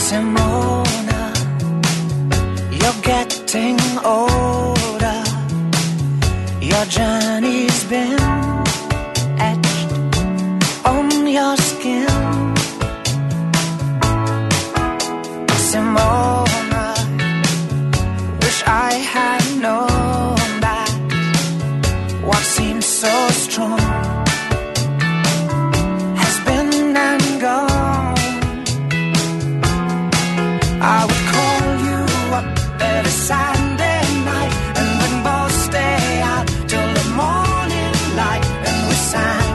Simona, you're getting older. Your journey's been etched on your skin. Simona, wish I had known that what seems so strong has been and gone. I would call you up every Saturday night, and we'd both stay out till the morning light, and we sang.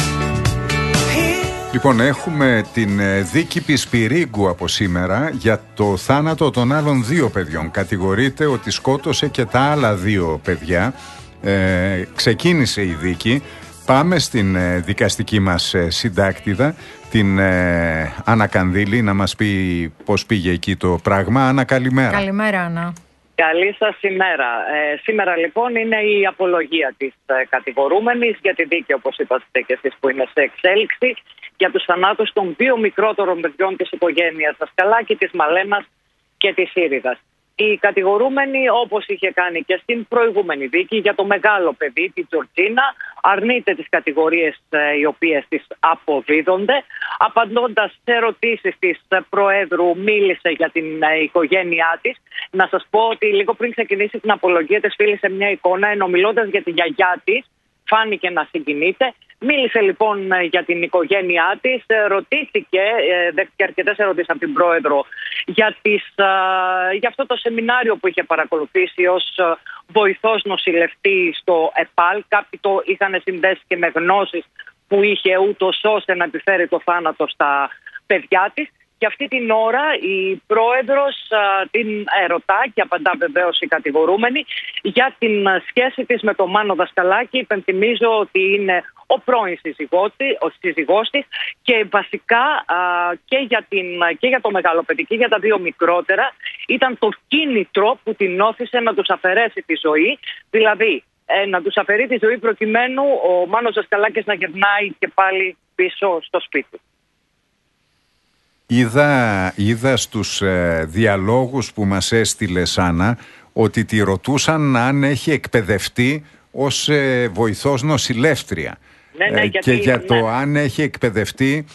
Λοιπόν, έχουμε την δίκη Πισπυρίγκου από σήμερα για το θάνατο των άλλων 2 παιδιών. Κατηγορείται ότι σκότωσε και τα άλλα 2 παιδιά. Ξεκίνησε η δίκη. Πάμε στην δικαστική μας συντάκτηδα, την Άννα Κανδύλη, να μας πει πώς πήγε εκεί το πράγμα. Άννα, καλημέρα. Καλημέρα, Άννα. Καλή σας ημέρα. Σήμερα λοιπόν είναι η απολογία της κατηγορούμενης για τη δίκη, όπως είπατε και εσείς, που είναι σε εξέλιξη, για τους θανάτους των 2 μικρότερων παιδιών της οικογένειας Δασκαλάκη, της Μαλένας και της Ήριδας. Η κατηγορούμενη, όπως είχε κάνει και στην προηγούμενη δίκη για το μεγάλο παιδί, τη Τζορτζίνα, αρνείται τις κατηγορίες οι οποίες της αποδίδονται. Απαντώντας σε ερωτήσεις της Προέδρου, μίλησε για την οικογένειά της. Να σας πω ότι λίγο πριν ξεκινήσει την απολογία της, φίλησε μια εικόνα, ενώ μιλώντας για τη γιαγιά της, φάνηκε να συγκινείται. Μίλησε λοιπόν για την οικογένειά της, ρωτήθηκε, δέχτηκε αρκετές ερωτήσεις από την Πρόεδρο για αυτό το σεμινάριο που είχε παρακολουθήσει ως βοηθός νοσηλευτή στο ΕΠΑΛ. Κάποιοι το είχαν συνδέσει και με γνώσεις που είχε, ούτως ώστε να επιφέρει το θάνατο στα παιδιά της. Και αυτή την ώρα η Πρόεδρος την ερωτά και απαντά βεβαίως η κατηγορούμενη για την σχέση της με τον Μάνο Δασκαλάκη. Υπενθυμίζω ότι είναι ο πρώην σύζυγός της και βασικά και για το μεγάλο παιδί και για τα 2 μικρότερα ήταν το κίνητρο που την όθησε να τους αφαιρέσει τη ζωή, δηλαδή να τους αφαιρεί τη ζωή προκειμένου ο Μάνος Δασκαλάκης να γυρνάει και πάλι πίσω στο σπίτι. Είδα στους διαλόγους που μας έστειλες, Άννα, ότι τη ρωτούσαν αν έχει εκπαιδευτεί ως βοηθός νοσηλεύτρια. Ναι, και για το αν έχει εκπαιδευτεί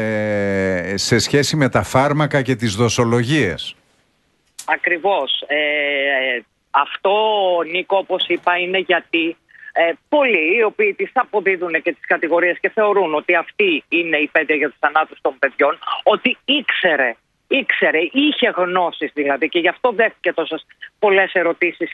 σε σχέση με τα φάρμακα και τις δοσολογίες. Ακριβώς. Αυτό, Νίκο, όπως είπα, είναι γιατί πολλοί οι οποίοι τις αποδίδουν και τις κατηγορίες και θεωρούν ότι αυτή είναι η πέτεια για τους θανάτους των παιδιών, ότι ήξερε, είχε γνώσεις δηλαδή, και γι' αυτό δέχτηκε τόσες πολλές ερωτήσεις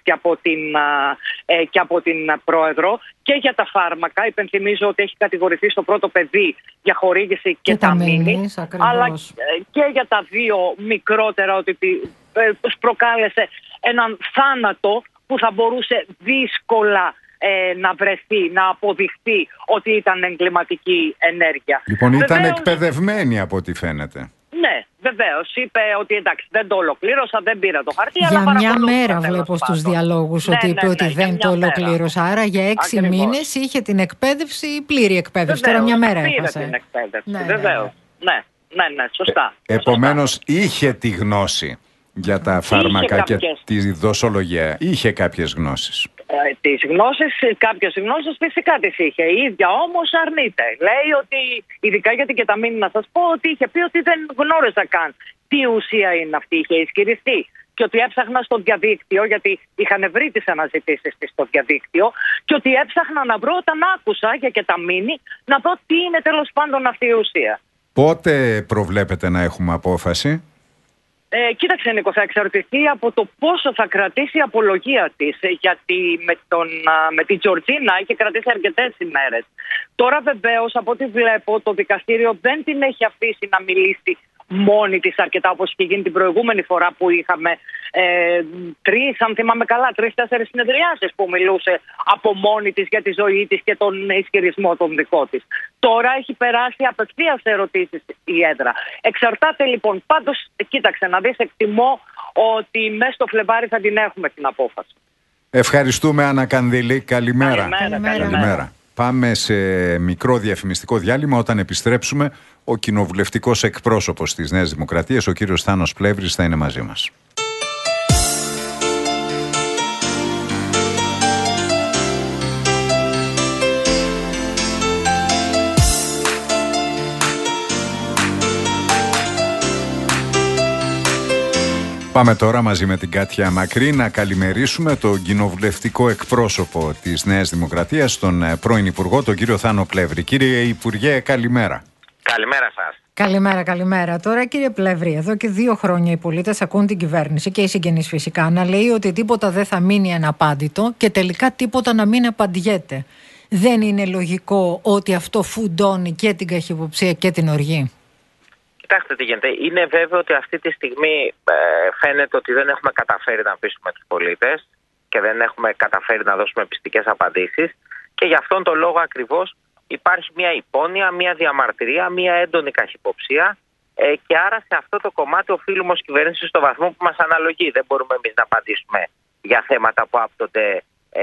και από την Πρόεδρο και για τα φάρμακα. Υπενθυμίζω ότι έχει κατηγορηθεί στο πρώτο παιδί για χορήγηση και ταμίνη, αλλά και για τα 2 μικρότερα ότι τους προκάλεσε έναν θάνατο που θα μπορούσε δύσκολα να βρεθεί, να αποδειχθεί ότι ήταν εγκληματική ενέργεια. Λοιπόν, ήταν εκπαιδευμένη από ό,τι φαίνεται. Ναι, βεβαίως. Είπε ότι εντάξει, δεν το ολοκλήρωσα, δεν πήρα το χαρτί. Για μια μέρα βλέπω στους διαλόγους ότι είπε ότι δεν το ολοκλήρωσα. Άρα για 6 μήνες είχε την εκπαίδευση, πλήρη εκπαίδευση. Τώρα μια μέρα έχασε. Πήρε την εκπαίδευση, βεβαίως. Ναι, σωστά. Επομένως είχε τη γνώση για τα φάρμακα και τη δοσολογία. Είχε κάποιες γνώσεις. Κάποιες γνώσεις φυσικά τις είχε. Η ίδια όμως αρνείται. Λέει ότι, ειδικά για την κεταμίνη, να σας πω, ότι είχε πει ότι δεν γνώριζα καν τι ουσία είναι αυτή. Είχε ισχυριστεί. Και ότι έψαχνα στο διαδίκτυο, γιατί είχαν βρει τις αναζητήσεις της στο διαδίκτυο, και ότι έψαχνα να βρω όταν άκουσα για κεταμίνη, να δω τι είναι τέλος πάντων αυτή η ουσία. Πότε προβλέπετε να έχουμε απόφαση? Κοίταξε, Νίκο, θα εξαρτηθεί από το πόσο θα κρατήσει η απολογία της, γιατί με την Τζορτζίνα είχε κρατήσει αρκετές ημέρες. Τώρα βεβαίως, από ό,τι βλέπω, το δικαστήριο δεν την έχει αφήσει να μιλήσει μόνη της αρκετά, όπως είχε γίνει την προηγούμενη φορά που είχαμε 3, αν θυμάμαι καλά, 3-4 συνεδριάσεις που μιλούσε από μόνη της για τη ζωή της και τον ισχυρισμό τον δικό της. Τώρα έχει περάσει απευθείας ερωτήσεις η έδρα. Εξαρτάται λοιπόν. Πάντως, κοίταξε να δεις, εκτιμώ ότι μέσα στο Φλεβάρι θα την έχουμε την απόφαση. Ευχαριστούμε, Άννα Κανδύλη. Καλημέρα. Καλημέρα. Πάμε σε μικρό διαφημιστικό διάλειμμα. Όταν επιστρέψουμε, ο κοινοβουλευτικός εκπρόσωπος της Νέας Δημοκρατίας, ο κύριος Θάνος Πλεύρης, θα είναι μαζί μας. Πάμε τώρα μαζί με την Κάτια Μακρύ να καλημερίσουμε τον κοινοβουλευτικό εκπρόσωπο της Νέας Δημοκρατίας, τον πρώην Υπουργό, τον κύριο Θάνο Πλεύρη. Κύριε Υπουργέ, καλημέρα. Καλημέρα σας. Καλημέρα. Τώρα, κύριε Πλεύρη, εδώ και 2 χρόνια οι πολίτες ακούν την κυβέρνηση και οι συγγενείς φυσικά να λέει ότι τίποτα δεν θα μείνει αναπάντητο και τελικά τίποτα να μην απαντιέται. Δεν είναι λογικό ότι αυτό φουντώνει και την καχυποψία και την οργή? Κοιτάξτε τι γίνεται. Είναι βέβαιο ότι αυτή τη στιγμή φαίνεται ότι δεν έχουμε καταφέρει να πείσουμε τους πολίτες και δεν έχουμε καταφέρει να δώσουμε πιστικές απαντήσεις, και γι' αυτόν τον λόγο ακριβώς υπάρχει μια υπόνοια, μια διαμαρτυρία, μια έντονη καχυποψία, και άρα σε αυτό το κομμάτι οφείλουμε ως κυβέρνηση στο βαθμό που μας αναλογεί. Δεν μπορούμε εμείς να απαντήσουμε για θέματα που άπτονται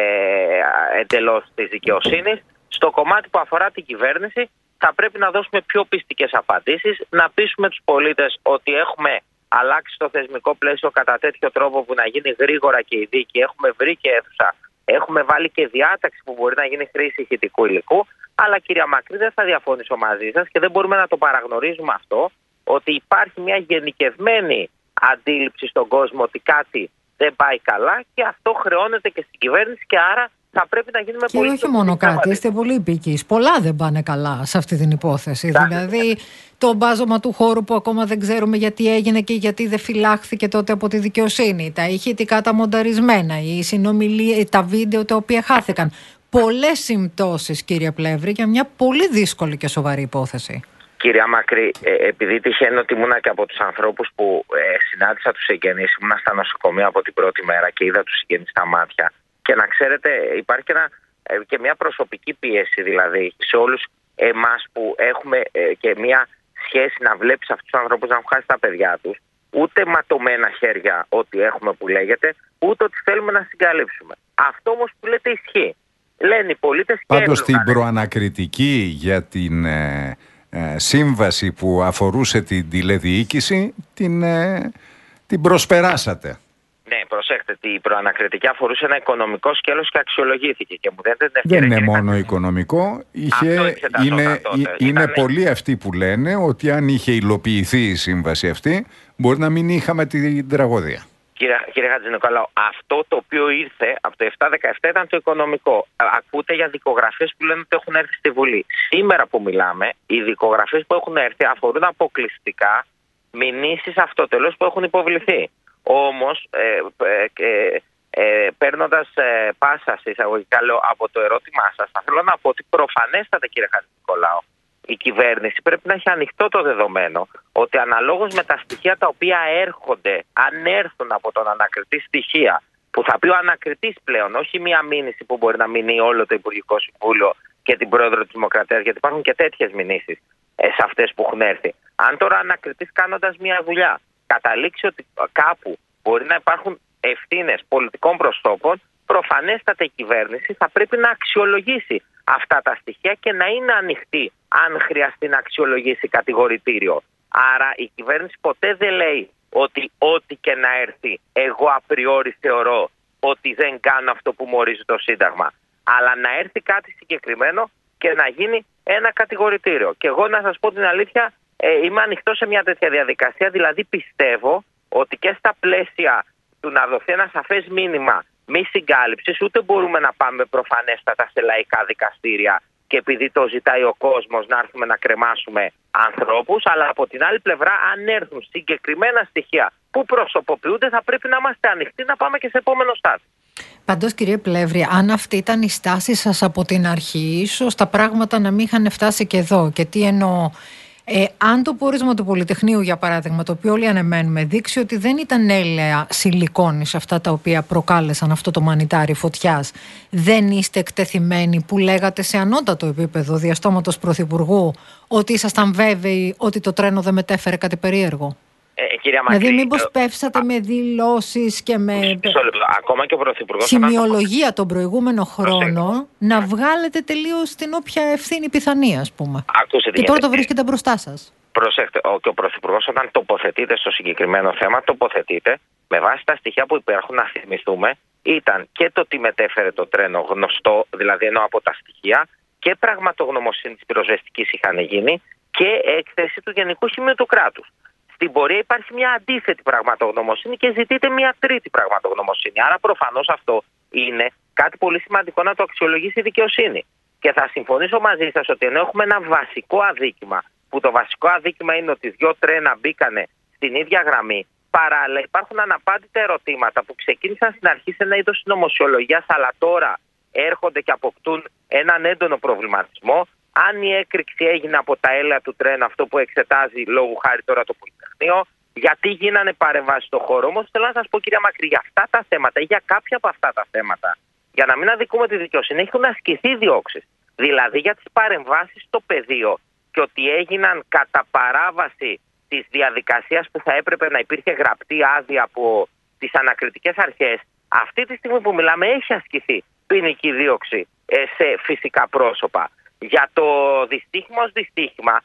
εντελώς της δικαιοσύνης. Στο κομμάτι που αφορά την κυβέρνηση θα πρέπει να δώσουμε πιο πιστικές απαντήσεις, να πείσουμε τους πολίτες ότι έχουμε αλλάξει το θεσμικό πλαίσιο κατά τέτοιο τρόπο που να γίνει γρήγορα και η δίκη. Έχουμε βρει και αίθουσα, έχουμε βάλει και διάταξη που μπορεί να γίνει χρήση ηχητικού υλικού. Αλλά, κυρία Μακρύ, δεν θα διαφωνήσω μαζί σας και δεν μπορούμε να το παραγνωρίζουμε αυτό, ότι υπάρχει μια γενικευμένη αντίληψη στον κόσμο ότι κάτι δεν πάει καλά, και αυτό χρεώνεται και στην κυβέρνηση, και άρα θα πρέπει να γίνουμε και πολύ. Και όχι μόνο κάτι, είστε πολύ επίκης. Πολλά δεν πάνε καλά σε αυτή την υπόθεση. Δηλαδή, το μπάζωμα του χώρου που ακόμα δεν ξέρουμε γιατί έγινε και γιατί δεν φυλάχθηκε τότε από τη δικαιοσύνη. Τα ηχητικά τα μονταρισμένα, οι συνομιλίες, τα βίντεο τα οποία χάθηκαν. Πολλές συμπτώσεις, κύριε Πλεύρη, για μια πολύ δύσκολη και σοβαρή υπόθεση. Κυρία Μακρύ, επειδή τυχαίνει ότι ήμουνα και από τους ανθρώπους που συνάντησα τους συγγενείς, ήμουνα στα νοσοκομεία από την πρώτη μέρα και είδα τους συγγενείς στα μάτια. Και να ξέρετε, υπάρχει και μια προσωπική πίεση, δηλαδή, σε όλους εμάς που έχουμε και μια σχέση, να βλέπεις αυτούς τους ανθρώπους να έχουν χάσει τα παιδιά τους. Ούτε ματωμένα χέρια ό,τι έχουμε που λέγεται, ούτε ότι θέλουμε να συγκαλύψουμε. Αυτό όμως που λέτε ισχύει. Λένε οι πολίτες και πάντως την προανακριτική για την σύμβαση που αφορούσε την τηλεδιοίκηση την προσπεράσατε. Ναι, προσέχτε, η προανακριτική αφορούσε ένα οικονομικό σκέλος και αξιολογήθηκε. Και μου δίνετε την ευκαιρία. Δεν είναι μόνο οικονομικό. Είναι πολλοί αυτοί που λένε ότι αν είχε υλοποιηθεί η σύμβαση αυτή, μπορεί να μην είχαμε την τραγωδία. Κύριε Χατζηνικολάου, αυτό το οποίο ήρθε από το 7-17 ήταν το οικονομικό. Ακούτε για δικογραφίες που λένε ότι έχουν έρθει στη Βουλή. Σήμερα που μιλάμε, οι δικογραφίες που έχουν έρθει αφορούν αποκλειστικά μηνύσεις αυτοτελώς που έχουν υποβληθεί. Όμως, παίρνοντας πάσα σε εισαγωγικά, λέω, από το ερώτημά σας, θα θέλω να πω ότι προφανέστατα, κύριε Χατζηνικολάου, η κυβέρνηση πρέπει να έχει ανοιχτό το δεδομένο ότι αναλόγως με τα στοιχεία τα οποία έρχονται, αν έρθουν από τον ανακριτή στοιχεία, που θα πει ο ανακριτής πλέον, όχι μία μήνυση που μπορεί να μείνει όλο το Υπουργικό Συμβούλιο και την Πρόεδρο της Δημοκρατίας, γιατί υπάρχουν και τέτοιες μηνύσεις σε αυτές που έχουν έρθει. Αν τώρα ανακριτής, κάνοντας μία δουλειά, καταλήξει ότι κάπου μπορεί να υπάρχουν ευθύνες πολιτικών προσώπων, προφανέστατα η κυβέρνηση θα πρέπει να αξιολογήσει αυτά τα στοιχεία και να είναι ανοιχτή αν χρειαστεί να αξιολογήσει κατηγορητήριο. Άρα η κυβέρνηση ποτέ δεν λέει ότι ό,τι και να έρθει, εγώ απριόρι θεωρώ ότι δεν κάνω αυτό που μου ορίζει το Σύνταγμα. Αλλά να έρθει κάτι συγκεκριμένο και να γίνει ένα κατηγορητήριο. Και εγώ, να σας πω την αλήθεια, είμαι ανοιχτό σε μια τέτοια διαδικασία. Δηλαδή πιστεύω ότι και στα πλαίσια του να δοθεί ένα σαφές μήνυμα μη συγκάλυψης, ούτε μπορούμε να πάμε προφανέστατα σε λαϊκά δικαστήρια και επειδή το ζητάει ο κόσμος να έρθουμε να κρεμάσουμε ανθρώπους, αλλά από την άλλη πλευρά, αν έρθουν συγκεκριμένα στοιχεία που προσωποποιούνται, θα πρέπει να είμαστε ανοιχτοί να πάμε και σε επόμενο στάδιο. Πάντως, κύριε Πλεύρη, αν αυτή ήταν η στάση σας από την αρχή, ίσως τα πράγματα να μην είχαν φτάσει και εδώ. Και τι εννοώ? Αν το πόρισμα του Πολυτεχνείου, για παράδειγμα, το οποίο όλοι ανεμένουμε, δείξει ότι δεν ήταν έλαια σιλικόνη σε αυτά τα οποία προκάλεσαν αυτό το μανιτάρι φωτιάς, δεν είστε εκτεθειμένοι, που λέγατε σε ανώτατο επίπεδο διαστόματος Πρωθυπουργού, ότι ήσασταν βέβαιοι ότι το τρένο δεν μετέφερε κάτι περίεργο? Κυρία Μακρύ, δηλαδή μήπως πέφσατε με δηλώσεις και με ακόμα και ο Πρωθυπουργός σημειολογία τον προηγούμενο χρόνο να βγάλετε τελείως την όποια ευθύνη πιθανή, ας πούμε. Και τώρα το βρίσκεται μπροστά σας. Προσέξτε, και ο Πρωθυπουργός όταν τοποθετείται στο συγκεκριμένο θέμα, τοποθετείται με βάση τα στοιχεία που υπάρχουν. Να θυμηθούμε, ήταν και το τι μετέφερε το τρένο γνωστό, δηλαδή ενώ από τα στοιχεία, και πραγματογνωμοσύνη της πυροσβεστικής είχαν γίνει και έκθεση του Γενικού Χημείου του Κράτους. Στην πορεία υπάρχει μια αντίθετη πραγματογνωμοσύνη και ζητείται μια τρίτη πραγματογνωμοσύνη. Άρα προφανώς αυτό είναι κάτι πολύ σημαντικό να το αξιολογήσει η δικαιοσύνη. Και θα συμφωνήσω μαζί σας ότι ενώ έχουμε ένα βασικό αδίκημα, που το βασικό αδίκημα είναι ότι 2 τρένα μπήκανε στην ίδια γραμμή, παράλληλα υπάρχουν αναπάντητα ερωτήματα που ξεκίνησαν στην αρχή σε ένα είδος συνωμοσιολογίας, αλλά τώρα έρχονται και αποκτούν έναν έντονο προβληματισμό. Αν η έκρηξη έγινε από τα έλαια του τρένου, αυτό που εξετάζει λόγου χάρη τώρα το Πολυτεχνείο, γιατί γίνανε παρεμβάσεις στο χώρο. Όμως θέλω να σας πω, κυρία Μακρύ, για αυτά τα θέματα ή για κάποια από αυτά τα θέματα, για να μην αδικούμε τη δικαιοσύνη, έχουν ασκηθεί διώξεις. Δηλαδή για τις παρεμβάσεις στο πεδίο και ότι έγιναν κατά παράβαση της διαδικασίας που θα έπρεπε να υπήρχε γραπτή άδεια από τις ανακριτικές αρχές. Αυτή τη στιγμή που μιλάμε έχει ασκηθεί ποινική δίωξη σε φυσικά πρόσωπα. Για το δυστύχημα ως δυστύχημα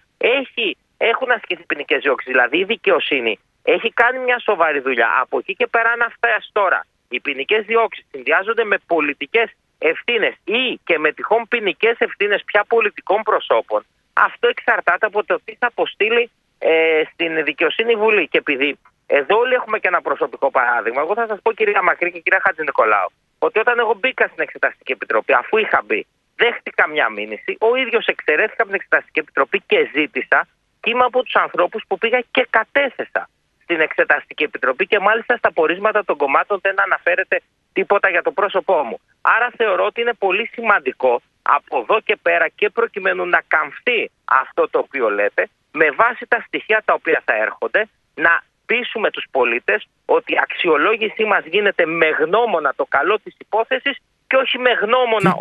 έχουν ασκηθεί ποινικές διώξεις. Δηλαδή η δικαιοσύνη έχει κάνει μια σοβαρή δουλειά. Από εκεί και πέρα, αν φτάσει τώρα οι ποινικές διώξεις συνδυάζονται με πολιτικές ευθύνες ή και με τυχόν ποινικές ευθύνες πια πολιτικών προσώπων, αυτό εξαρτάται από το τι θα αποστείλει στην δικαιοσύνη η Βουλή. Και επειδή εδώ όλοι έχουμε και ένα προσωπικό παράδειγμα, εγώ θα σας πω, κυρία Μακρύ και κυρία Χατζηνικολάου, ότι όταν εγώ μπήκα στην Εξεταστική Επιτροπή, αφού είχα μπει, δέχτηκα μια μήνυση, ο ίδιος εξαιρέθηκα από την Εξεταστική Επιτροπή και ζήτησα και είμαι από τους ανθρώπους που πήγα και κατέθεσα στην Εξεταστική Επιτροπή και μάλιστα στα πορίσματα των κομμάτων δεν αναφέρεται τίποτα για το πρόσωπό μου. Άρα θεωρώ ότι είναι πολύ σημαντικό από εδώ και πέρα και προκειμένου να καμφθεί αυτό το οποίο λέτε, με βάση τα στοιχεία τα οποία θα έρχονται, να πείσουμε τους πολίτες ότι η αξιολόγησή μας γίνεται με γνώμονα το καλό της υπόθεσης και όχι με γνώμονα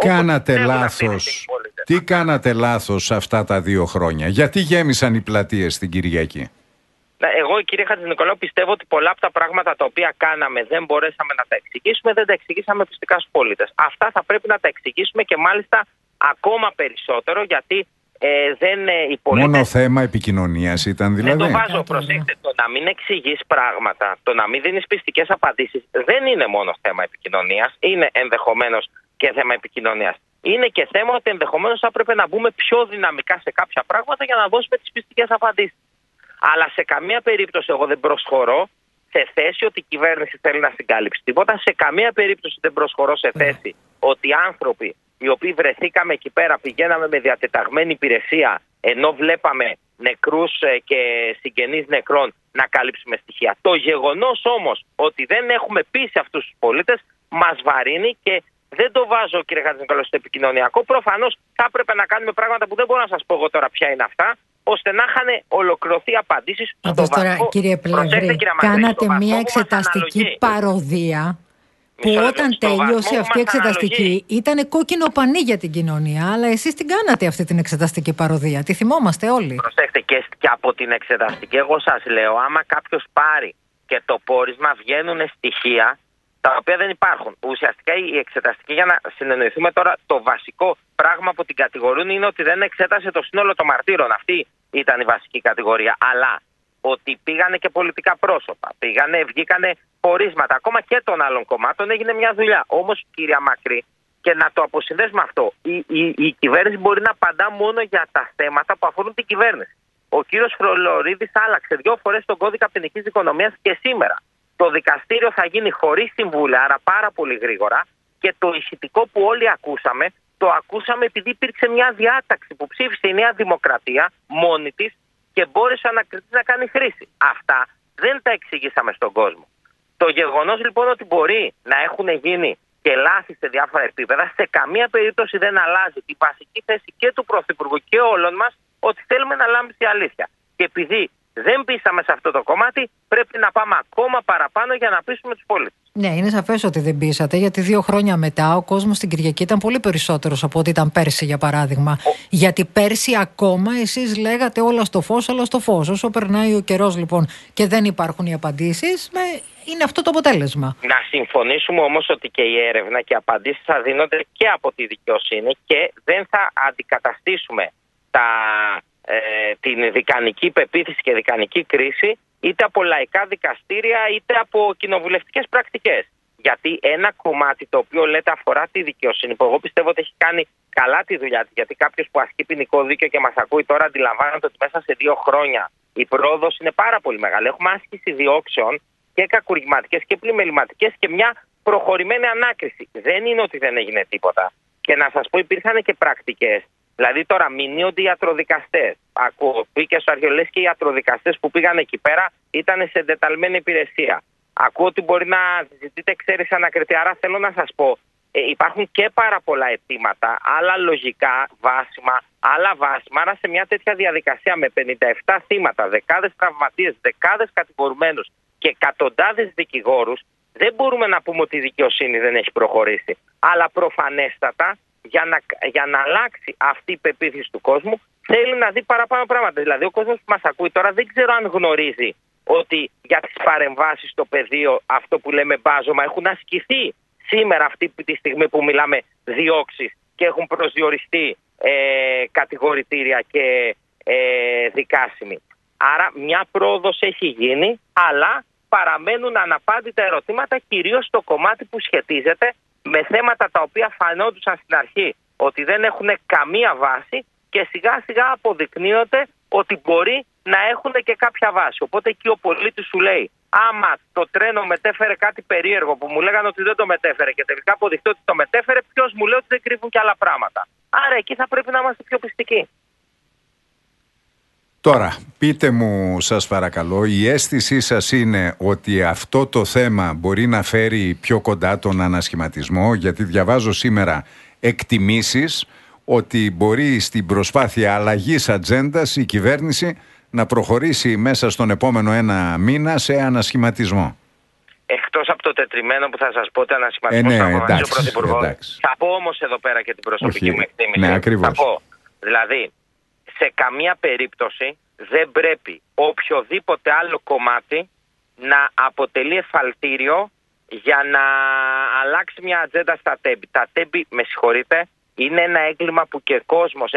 Τι κάνατε λάθος αυτά τα 2 χρόνια? Γιατί γέμισαν οι πλατείες στην Κυριακή? Εγώ, κύριε Χατζηνικολάου, πιστεύω ότι πολλά από τα πράγματα τα οποία κάναμε δεν μπορέσαμε να τα εξηγήσουμε, δεν τα εξηγήσαμε πιστικά στους πολίτες. Αυτά θα πρέπει να τα εξηγήσουμε και μάλιστα ακόμα περισσότερο, γιατί δεν οι πολίτες... Μόνο θέμα επικοινωνίας ήταν δηλαδή? Δεν το βάζω, προσέξτε, το να μην εξηγείς πράγματα, το να μην δίνεις πιστικές απαντήσεις δεν είναι μόνο θέμα επικοινωνίας, είναι ενδεχομένως και θέμα επικοινωνίας. Είναι και θέμα ότι ενδεχομένως θα έπρεπε να μπούμε πιο δυναμικά σε κάποια πράγματα για να δώσουμε τις πιστικές απαντήσεις. Αλλά σε καμία περίπτωση εγώ δεν προσχωρώ σε θέση ότι η κυβέρνηση θέλει να συγκάλυψει τίποτα. Σε καμία περίπτωση δεν προσχωρώ σε θέση ότι οι άνθρωποι οι οποίοι βρεθήκαμε εκεί πέρα πηγαίναμε με διατεταγμένη υπηρεσία ενώ βλέπαμε νεκρούς και συγγενείς νεκρών να κάλυψουμε στοιχεία. Το γεγονός όμως ότι δεν έχουμε πείσει αυτούς τους πολίτες μας βαρύνει και δεν το βάζω, κύριε Χατζηνικολάου, στο επικοινωνιακό. Προφανώς θα έπρεπε να κάνουμε πράγματα που δεν μπορώ να σας πω εγώ τώρα ποια είναι αυτά, ώστε να είχαν ολοκληρωθεί απαντήσεις στο βαθμό. Τώρα, κύριε Πλεύρη, κάνατε μια εξεταστική παροδία που όταν τελείωσε αυτή η εξεταστική ήταν κόκκινο πανί για την κοινωνία, αλλά εσείς την κάνατε αυτή την εξεταστική παροδία. Τη θυμόμαστε όλοι. Προσέξτε, και από την εξεταστική, εγώ σας λέω, άμα κάποιος πάρει και το πόρισμα, βγαίνουν στοιχεία τα οποία δεν υπάρχουν. Ουσιαστικά η εξεταστική, για να συνεννοηθούμε τώρα, το βασικό πράγμα που την κατηγορούν είναι ότι δεν εξέτασε το σύνολο των μαρτύρων. Αυτή ήταν η βασική κατηγορία. Αλλά ότι πήγανε και πολιτικά πρόσωπα, βγήκανε πορίσματα, ακόμα και των άλλων κομμάτων, έγινε μια δουλειά. Όμως, κυρία Μακρύ, και να το αποσυνδέσουμε αυτό, η κυβέρνηση μπορεί να απαντά μόνο για τα θέματα που αφορούν την κυβέρνηση. Ο κύριος Φλωρίδης άλλαξε 2 φορές τον κώδικα ποινικής δικονομίας και σήμερα το δικαστήριο θα γίνει χωρίς συμβούλια, άρα πάρα πολύ γρήγορα, και το ηχητικό που όλοι ακούσαμε, το ακούσαμε επειδή υπήρξε μια διάταξη που ψήφισε η Νέα Δημοκρατία μόνη της και μπόρεσε ο ανακριτής να κάνει χρήση. Αυτά δεν τα εξηγήσαμε στον κόσμο. Το γεγονός λοιπόν ότι μπορεί να έχουν γίνει και λάθη σε διάφορα επίπεδα, σε καμία περίπτωση δεν αλλάζει την βασική θέση και του Πρωθυπουργού και όλων μας ότι θέλουμε να λάμψει η αλήθεια. Και επειδή Δεν πείσαμε σε αυτό το κομμάτι, πρέπει να πάμε ακόμα παραπάνω για να πείσουμε τους πολίτες. Ναι, είναι σαφές ότι δεν πείσατε, γιατί 2 χρόνια μετά ο κόσμος στην Κυριακή ήταν πολύ περισσότερος από ό,τι ήταν πέρσι, για παράδειγμα. Γιατί πέρσι ακόμα εσείς λέγατε όλα στο φως, όλα στο φως. Όσο περνάει ο καιρός λοιπόν και δεν υπάρχουν οι απαντήσεις, είναι αυτό το αποτέλεσμα. Να συμφωνήσουμε όμως ότι και η έρευνα και οι απαντήσεις θα δίνονται και από τη δικαιοσύνη και δεν θα αντικαταστήσουμε την δικανική πεποίθηση και δικανική κρίση είτε από λαϊκά δικαστήρια είτε από κοινοβουλευτικές πρακτικές. Γιατί ένα κομμάτι το οποίο λέτε αφορά τη δικαιοσύνη, που εγώ πιστεύω ότι έχει κάνει καλά τη δουλειά της, γιατί κάποιος που ασκεί ποινικό δίκαιο και μας ακούει τώρα αντιλαμβάνεται ότι μέσα σε 2 χρόνια η πρόοδος είναι πάρα πολύ μεγάλη. Έχουμε άσκηση διώξεων και κακουργηματικές και πλημεληματικές και μια προχωρημένη ανάκριση. Δεν είναι ότι δεν έγινε τίποτα. Και να σας πω, υπήρχαν και πρακτικές. Δηλαδή τώρα μηνύονται οι ιατροδικαστές. Ακούω, πήγε στο αρχείο, λες και οι ιατροδικαστές που πήγαν εκεί πέρα ήταν σε εντεταλμένη υπηρεσία. Ακούω ότι μπορεί να ζητείτε εξαίρεση ανακριτή. Άρα θέλω να σας πω, υπάρχουν και πάρα πολλά αιτήματα, άλλα λογικά βάσιμα, άλλα βάσιμα. Άρα σε μια τέτοια διαδικασία με 57 θύματα, δεκάδες τραυματίες, δεκάδες κατηγορουμένους και εκατοντάδες δικηγόρους, δεν μπορούμε να πούμε ότι η δικαιοσύνη δεν έχει προχωρήσει. Αλλά προφανέστατα για να αλλάξει αυτή η πεποίθηση του κόσμου θέλει να δει παραπάνω πράγματα. Δηλαδή ο κόσμος που μας ακούει τώρα δεν ξέρω αν γνωρίζει ότι για τις παρεμβάσεις στο πεδίο, αυτό που λέμε μπάζωμα, έχουν ασκηθεί σήμερα αυτή τη στιγμή που μιλάμε διώξεις και έχουν προσδιοριστεί κατηγορητήρια και δικάσιμοι. Άρα μια πρόοδος έχει γίνει, αλλά παραμένουν αναπάντητα ερωτήματα, κυρίως στο κομμάτι που σχετίζεται με θέματα τα οποία φανόντουσαν στην αρχή ότι δεν έχουν καμία βάση και σιγά σιγά αποδεικνύονται ότι μπορεί να έχουν και κάποια βάση. Οπότε εκεί ο πολίτης σου λέει, άμα το τρένο μετέφερε κάτι περίεργο που μου λέγανε ότι δεν το μετέφερε και τελικά αποδειχτεί ότι το μετέφερε, ποιος μου λέει ότι δεν κρύβουν και άλλα πράγματα. Άρα εκεί θα πρέπει να είμαστε πιο πιστικοί. Τώρα, πείτε μου σας παρακαλώ, η αίσθησή σας είναι ότι αυτό το θέμα μπορεί να φέρει πιο κοντά τον ανασχηματισμό, γιατί διαβάζω σήμερα εκτιμήσεις ότι μπορεί στην προσπάθεια αλλαγής ατζέντας η κυβέρνηση να προχωρήσει μέσα στον επόμενο 1 μήνα σε ανασχηματισμό. Εκτός από το τετριμένο που θα σας πω ότι ανασχηματισμός θα αποφασίσει ο Πρωθυπουργός, θα πω όμως εδώ πέρα και την προσωπική μου εκτίμηση. Ναι, ακριβώς. Θα πω, δηλαδή, σε καμία περίπτωση δεν πρέπει οποιοδήποτε άλλο κομμάτι να αποτελεί εφαλτήριο για να αλλάξει μια ατζέντα στα τέμπη. Τα τέμπη, με συγχωρείτε, είναι ένα έγκλημα που και κόσμος,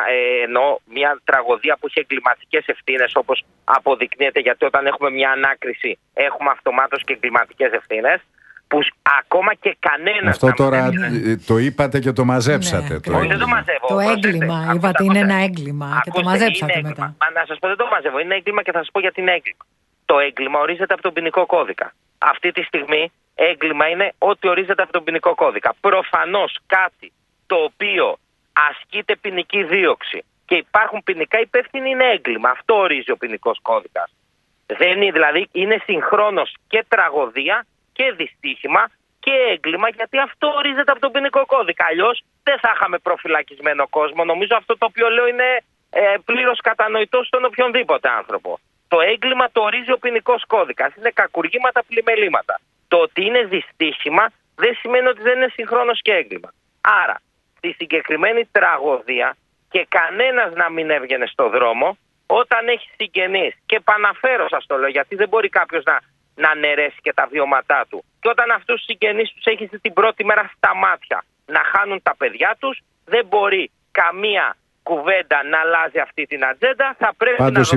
εννοώ μια τραγωδία που έχει εγκληματικές ευθύνες, όπως αποδεικνύεται, γιατί όταν έχουμε μια ανάκριση έχουμε αυτομάτως και εγκληματικές ευθύνες, που ακόμα και κανένας... Αυτό τώρα το είπατε και το μαζέψατε. Ναι, δεν το μαζεύω. Το έγκλημα, είπατε είναι ένα έγκλημα και το μαζέψατε μετά. Να σας πω, δεν το μαζεύω, είναι έγκλημα και θα σας πω γιατί είναι έγκλημα. Το έγκλημα ορίζεται από τον ποινικό κώδικα. Αυτή τη στιγμή έγκλημα είναι ό,τι ορίζεται από τον ποινικό κώδικα. Προφανώς κάτι το οποίο ασκείται ποινική δίωξη και υπάρχουν ποινικά υπεύθυνοι είναι έγκλημα. Αυτό ορίζει ο ποινικός κώδικας. Δεν είναι, δηλαδή είναι συγχρόνως και τραγωδία και δυστύχημα και έγκλημα, γιατί αυτό ορίζεται από τον ποινικό κώδικα. Αλλιώς δεν θα είχαμε προφυλακισμένο κόσμο. Νομίζω αυτό το οποίο λέω είναι πλήρως κατανοητό στον οποιονδήποτε άνθρωπο. Το έγκλημα το ορίζει ο ποινικός κώδικας. Είναι κακουργήματα, πλημελήματα. Το ότι είναι δυστύχημα δεν σημαίνει ότι δεν είναι συγχρόνως και έγκλημα. Άρα, στη συγκεκριμένη τραγωδία και κανένας να μην έβγαινε στο δρόμο όταν έχει συγγενείς. Και επαναφέρω, σας το λέω, γιατί δεν μπορεί κάποιος να αναιρέσει και τα βιώματά του. Και όταν αυτούς τους συγγενείς τους έχεις την πρώτη μέρα στα μάτια να χάνουν τα παιδιά τους, δεν μπορεί καμία κουβέντα να αλλάζει αυτή την ατζέντα. Θα πρέπει πάντως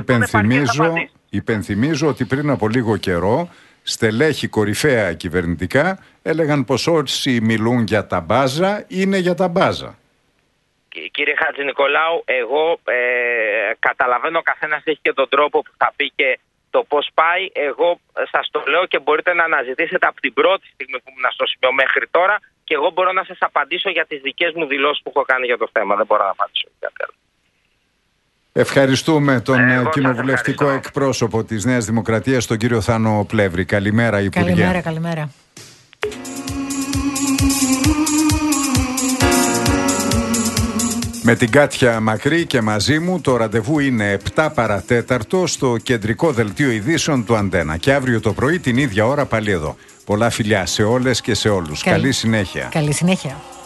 να υπενθυμίζω ότι πριν από λίγο καιρό στελέχη κορυφαία κυβερνητικά έλεγαν πως όσοι μιλούν για τα μπάζα είναι για τα μπάζα. Κύριε Χατζηνικολάου, εγώ καταλαβαίνω ο καθένας έχει και τον τρόπο που θα πει και το πώς πάει. Εγώ σας το λέω και μπορείτε να αναζητήσετε από την πρώτη στιγμή που ήμουν στο σημείο μέχρι τώρα και εγώ μπορώ να σας απαντήσω για τις δικές μου δηλώσεις που έχω κάνει για το θέμα. Δεν μπορώ να απαντήσω για τέλος. Ευχαριστούμε τον κοινοβουλευτικό εκπρόσωπο της Νέας Δημοκρατίας, τον κύριο Θάνο Πλεύρη. Καλημέρα, Υπουργέ. Καλημέρα. Με την Κάτια Μακρύ και μαζί μου το ραντεβού είναι 7 παρατέταρτο στο κεντρικό δελτίο ειδήσεων του Αντένα. Και αύριο το πρωί την ίδια ώρα πάλι εδώ. Πολλά φιλιά σε όλες και σε όλους. Καλή συνέχεια. Καλή συνέχεια.